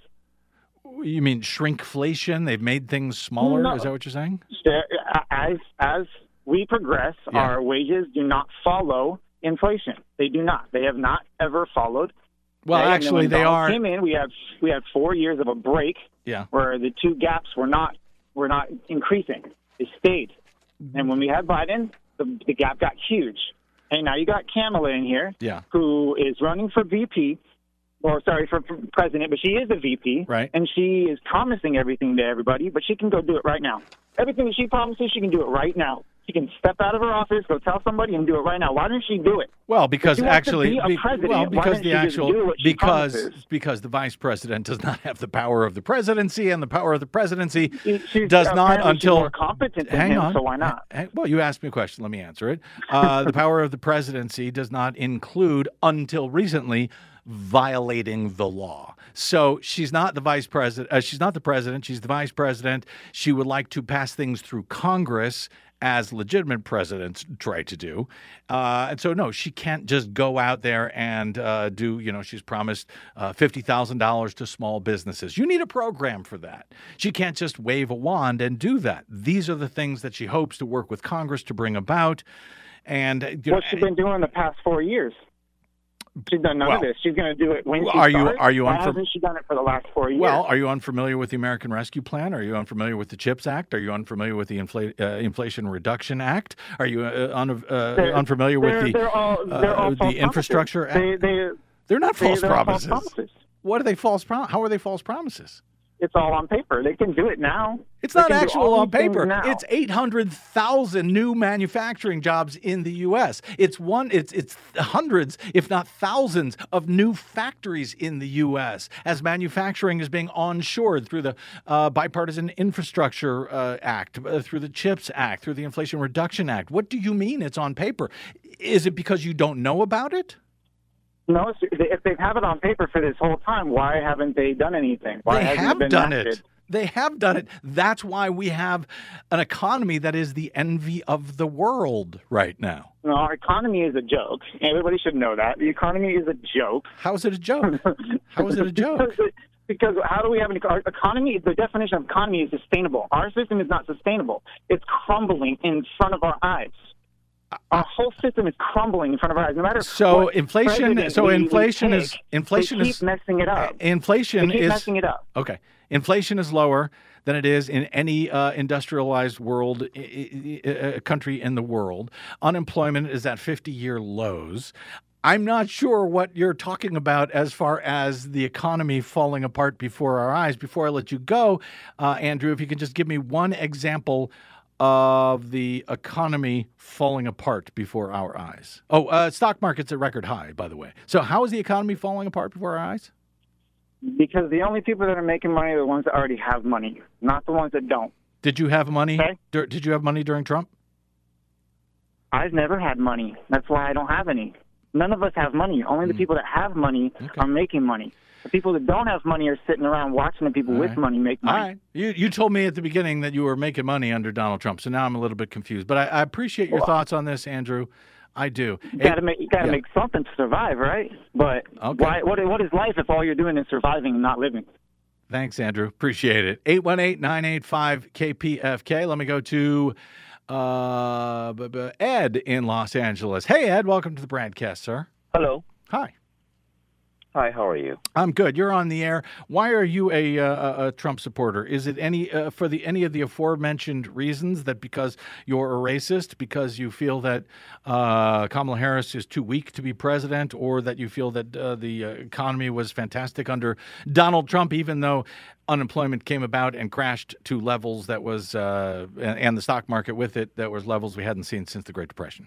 You mean shrinkflation? They've made things smaller? No. Is that what you're saying? As as we progress, Yeah. our wages do not follow inflation. They do not. They have not ever followed. Well, Okay? And then actually, when they Donald are. Came in, we have we had four years of a break Yeah. where the two gaps were not were not increasing. They stayed. And when we had Biden, the, the gap got huge. And now you got Kamala in here, Yeah. who is running for V P, or sorry, for, for president, but she is a V P. Right. And she is promising everything to everybody, but she can go do it right now. Everything that she promises, she can do it right now. She can step out of her office, go tell somebody, and do it right now. Why didn't she do it? Well, because If she wants actually, to be a be- president, well, why because didn't the she just actual do what she because promises? because the vice president does not have the power of the presidency, and the power of the presidency She's does not apparently she's until more competent than hang him, on. so why not? Ha- Well, you asked me a question. Let me answer it. Uh, the power of the presidency does not include until recently violating the law. So she's not the vice president. Uh, she's not the president. She's the vice president. She would like to pass things through Congress, as legitimate presidents try to do. Uh, and so, no, she can't just go out there and uh, do, you know, she's promised uh, fifty thousand dollars to small businesses. You need a program for that. She can't just wave a wand and do that. These are the things that she hopes to work with Congress to bring about. And, you know, What's she been doing the past four years? She's done none Well, of this. She's going to do it when she are you- starts. are you Why unfam- hasn't she done it for the last four years? well, are you unfamiliar with the American Rescue Plan? Are you unfamiliar with the CHIPS Act? Are you unfamiliar with the Infl- uh, Inflation Reduction Act? Are you uh, un- uh, They're- unfamiliar with they're- the they're all- they're uh, all the false Infrastructure Act? promises. They, they, They're not they- false they're all promises. false promises. What are they false prom- How are they false promises? It's all on paper. They can do it now. It's They not can do actual all on these things paper. now. It's eight hundred thousand new manufacturing jobs in the U S. It's one it's it's hundreds, if not thousands of new factories in the U S as manufacturing is being onshored through the uh, Bipartisan Infrastructure uh, Act, uh, through the CHIPS Act, through the Inflation Reduction Act. What do you mean it's on paper? Is it because you don't know about it? No, it's- if they have it on paper for this whole time, why haven't they done anything? Why They hasn't have it been done enacted? it. They have done it. That's why we have an economy that is the envy of the world right now. No, our economy is a joke. Everybody should know that. The economy is a joke. How is it a joke? How is it a joke? Because, because how do we have an our economy? The definition of economy is sustainable. Our system is not sustainable. It's crumbling in front of our eyes. Our whole system is crumbling in front of our eyes. No matter So what inflation. president So we- we inflation pick, is inflation they keep is messing it up. Inflation They keep is messing it up. Okay. Inflation is lower than it is in any uh, industrialized world, i- i- i- uh, country in the world. Unemployment is at fifty-year lows. I'm not sure what you're talking about as far as the economy falling apart before our eyes. Before I let you go, uh, Andrew, if you can just give me one example of the economy falling apart before our eyes. Oh, uh, stock market's at record high, by the way. So how is the economy falling apart before our eyes? Because the only people that are making money are the ones that already have money, not the ones that don't. Did you have money? Okay. dur- Did you have money during Trump? I've never had money. That's why I don't have any. None of us have money. Only the people that have money are making money. The people that don't have money are sitting around watching the people All with right. money make All money. right. You you told me at the beginning that you were making money under Donald Trump, so now I'm a little bit confused. But I, I appreciate your Well, thoughts on this, Andrew. I do. You Hey, gotta make you gotta yeah. make something to survive, right? But Okay. why? What what is life if all you're doing is surviving and not living? Thanks, Andrew. Appreciate it. eight one eight, nine eight five, K P F K. Let me go to uh, b- b- Ed in Los Angeles. Hey, Ed. Welcome to the broadcast, sir. Hello. Hi. Hi, how are you? I'm good. You're on the air. Why are you a, uh, a Trump supporter? Is it any uh, for the any of the aforementioned reasons, that because you're a racist, because you feel that uh, Kamala Harris is too weak to be president, or that you feel that uh, the uh, economy was fantastic under Donald Trump, even though unemployment came about and crashed to levels that was, uh, and, and the stock market with it, that was levels we hadn't seen since the Great Depression?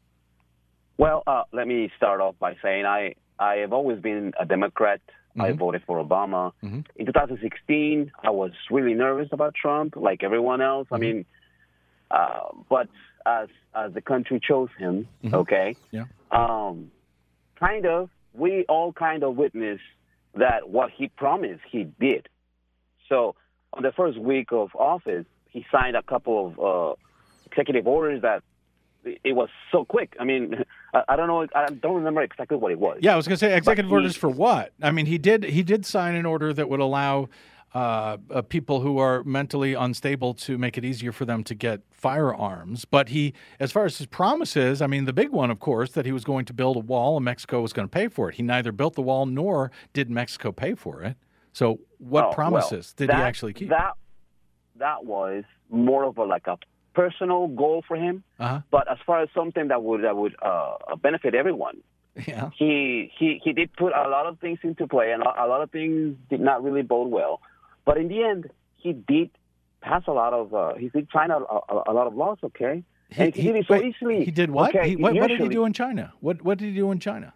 Well, uh, let me start off by saying I, I have always been a Democrat. Mm-hmm. I voted for Obama. Mm-hmm. In two thousand sixteen, I was really nervous about Trump, like everyone else. Mm-hmm. I mean, uh, but as as the country chose him, Mm-hmm. okay, Yeah. um, kind of, we all kind of witnessed that what he promised, he did. So on the first week of office, he signed a couple of uh, executive orders that it was so quick. I mean, I, I don't know. I don't remember exactly what it was. Yeah, I was going to say executive But he- orders for what? I mean, he did he did sign an order that would allow uh, uh, people who are mentally unstable to make it easier for them to get firearms. But he, as far as his promises, I mean, the big one, of course, that he was going to build a wall and Mexico was going to pay for it. He neither built the wall nor did Mexico pay for it. So what Oh, well, promises did that, he actually keep? That that was more of a like a personal goal for him. Uh-huh. But as far as something that would that would uh, benefit everyone, Yeah. he he he did put a lot of things into play, and a lot of things did not really bode well. But in the end, he did pass a lot of uh, he did sign a, a, a lot of laws. Okay, He, and he, he- did it so wait, easily. he did what? Okay, He- what, what did he usually- do in China? What what did he do in China?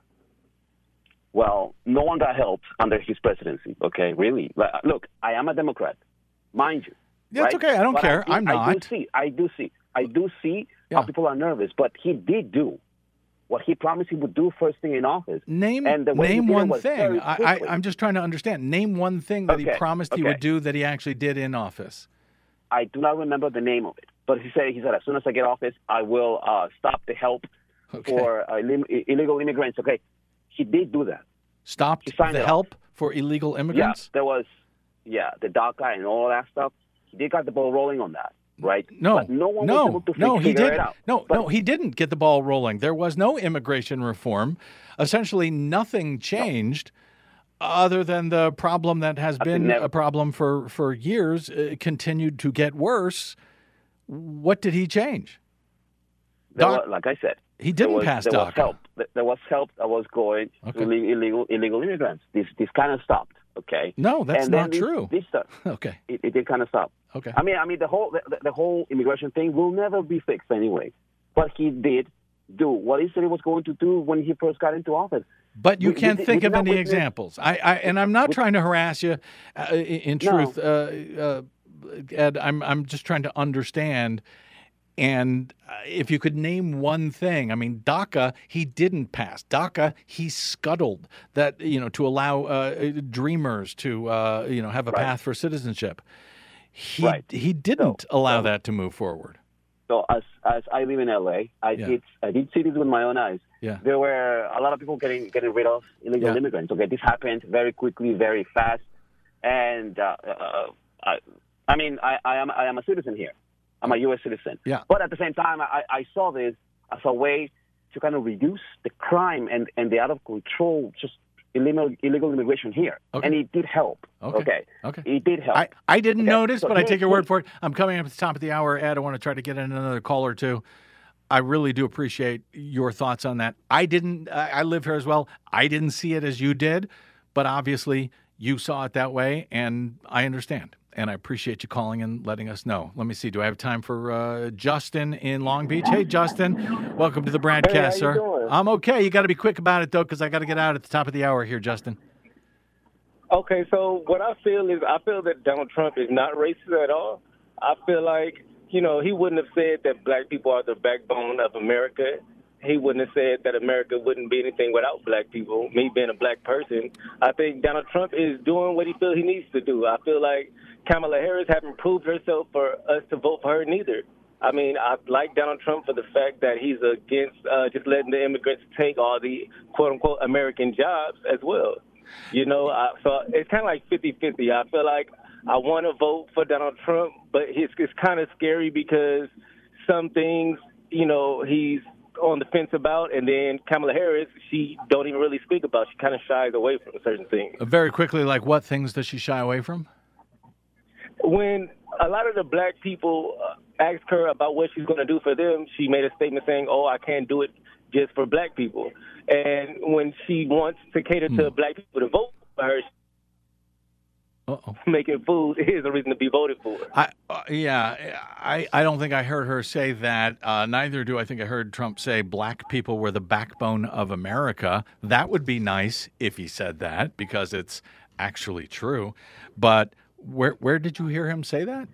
Well, no one got help under his presidency. Okay, really. Like, Look, I am a Democrat, mind you. That's right? okay. I don't But care. do- I'm I not. do see. I do see. I do see Yeah. how people are nervous. But he did do what he promised he would do first thing in office. Name and the way he name did it one was thing. very I, I, quickly. I'm just trying to understand. Name one thing that he Okay, promised he okay. would do that he actually did in office. I do not remember the name of it, but he said he said as soon as I get office, I will uh, stop the help Okay. for uh, illim- illegal immigrants. Okay, he did do that. Stopped He signed the it off. help for illegal immigrants? Yeah, there was, yeah, the DACA and all that stuff. He did got the ball rolling on that, right? No, but no one was no, able to fi- no, he figure it didn't. out. No, But- no, he didn't get the ball rolling. There was no immigration reform. Essentially, nothing changed, other than the problem that has Nothing been never- a problem for for years uh, continued to get worse. What did he change? There Doc- was, like I said, He there didn't was, pass there was DACA. help. Th- There was help that was going Okay. to ille- illegal illegal immigrants. This this kind of stopped. Okay. No, that's and then not this, true. This stuff, Okay, it, it did kind of stop. okay. I mean, I mean, the whole the, the whole immigration thing will never be fixed anyway. But he did do what he said he was going to do when he first got into office. But you We- we can't did- think we did of not any witness- examples. I, I and I'm not trying to harass you. Uh, in in No. truth, uh, uh, Ed, I'm I'm just trying to understand. And uh, if you could name one thing, I mean, DACA, he didn't pass. DACA, he scuttled that, you know, to allow uh, dreamers to, uh, you know, have a Right. path for citizenship. He Right. he didn't allow so- that to move forward. So as as I live in L A, I Yeah. did I did see this with my own eyes. Yeah. There were a lot of people getting getting rid of illegal Yeah. immigrants. Okay, this happened very quickly, very fast, and uh, uh, I, I mean, I, I am I am a citizen here. I'm a U S citizen. Yeah. But at the same time, I, I saw this as a way to kind of reduce the crime and, and the out of control just illegal illegal immigration here, Okay. and it did help. Okay. Okay. Okay. It did help. I, I didn't Okay, notice, so but I here's- take your word here's- for it. I'm coming up at the top of the hour, Ed. I want to try to get in another call or two. I really do appreciate your thoughts on that. I didn't, I I live here as well. I didn't see it as you did, but obviously you saw it that way, and I understand. And I appreciate you calling and letting us know. Let me see. Do I have time for uh, Justin in Long Beach? Hey, Justin. Welcome to the broadcast, Hey, how you sir. doing? I'm okay. You got to be quick about it, though, because I got to get out at the top of the hour here, Justin. Okay, so what I feel is I feel that Donald Trump is not racist at all. I feel like, you know, he wouldn't have said that black people are the backbone of America. He wouldn't have said that America wouldn't be anything without black people, me being a black person. I think Donald Trump is doing what he feels he needs to do. I feel like Kamala Harris hasn't proved herself for us to vote for her neither. I mean, I like Donald Trump for the fact that he's against uh, just letting the immigrants take all the quote-unquote American jobs as well. You know, I, so it's kind of like fifty-fifty. I feel like I want to vote for Donald Trump, but it's, it's kind of scary because some things, you know, he's on the fence about, and then Kamala Harris, she don't even really speak about. She kind of shies away from certain things. Uh, very quickly, like what things does she shy away from? When a lot of the black people uh, asked her about what she's going to do for them, she made a statement saying, oh, I can't do it just for black people. And when she wants to cater hmm. to black people to vote for her, Uh-oh. making food is a reason to be voted for. I, uh, yeah, I, I don't think I heard her say that. Uh, neither do I think I heard Trump say black people were the backbone of America. That would be nice if he said that because it's actually true. But where where did you hear him say that?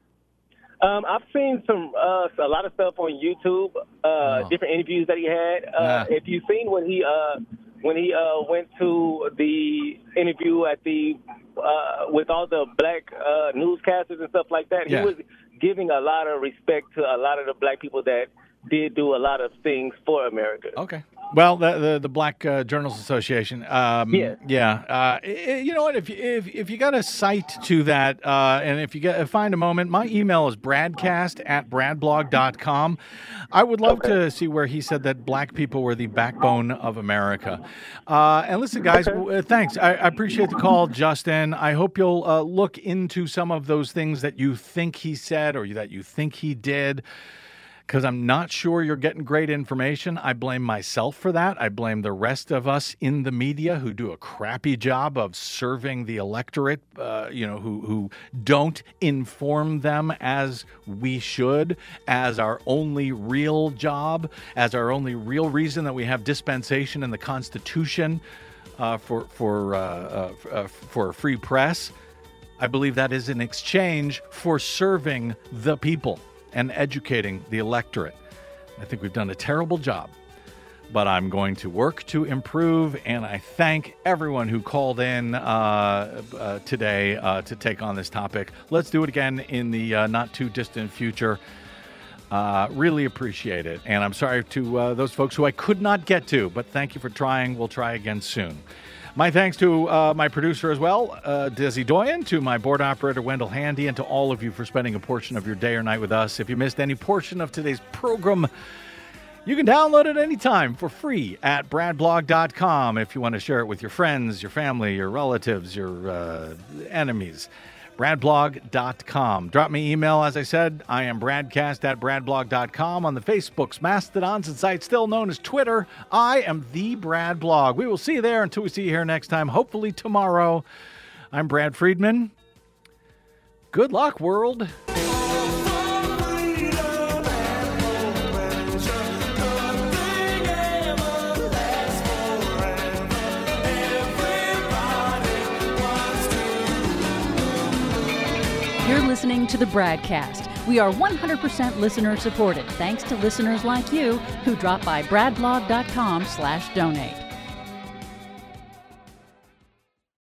Um, I've seen some uh, a lot of stuff on YouTube, uh, oh. different interviews that he had. Uh, nah. If you've seen when he uh, when he uh, went to the interview at the uh, with all the black uh, newscasters and stuff like that, yeah. he was giving a lot of respect to a lot of the black people that did do a lot of things for America. Okay. Well, the the, the Black uh, Journalists Association. Um, yeah. Yeah. Uh, it, you know what? If you, if if you got a site to that, uh, and if you get find a moment, my email is bradcast at bradblog dot com. I would love okay. to see where he said that black people were the backbone of America. Uh, and listen, guys, okay. uh, thanks. I, I appreciate the call, Justin. I hope you'll uh, look into some of those things that you think he said or that you think he did. Because I'm not sure you're getting great information. I blame myself for that. I blame the rest of us in the media who do a crappy job of serving the electorate, uh, you know, who, who don't inform them as we should, as our only real job, as our only real reason that we have dispensation in the Constitution uh, for, for, uh, uh, uh, for a free press. I believe that is in exchange for serving the people and educating the electorate. I think we've done a terrible job, but I'm going to work to improve, and I thank everyone who called in uh, uh, today uh, to take on this topic. Let's do it again in the uh, not-too-distant future. Uh, really appreciate it, and I'm sorry to uh, those folks who I could not get to, but thank you for trying. We'll try again soon. My thanks to uh, my producer as well, uh, Desi Doyen, to my board operator, Wendell Handy, and to all of you for spending a portion of your day or night with us. If you missed any portion of today's program, you can download it anytime for free at bradblog dot com if you want to share it with your friends, your family, your relatives, your uh, enemies. bradblog dot com. Drop me email, as I said. I am bradcast at bradblog dot com. On the Facebooks, Mastodons, and sites still known as Twitter, I am the Brad Blog. We will see you there until we see you here next time, hopefully tomorrow. I'm Brad Friedman. Good luck, world. You're listening to the Bradcast. We are one hundred percent listener supported, thanks to listeners like you who drop by bradblog dot com slash donate.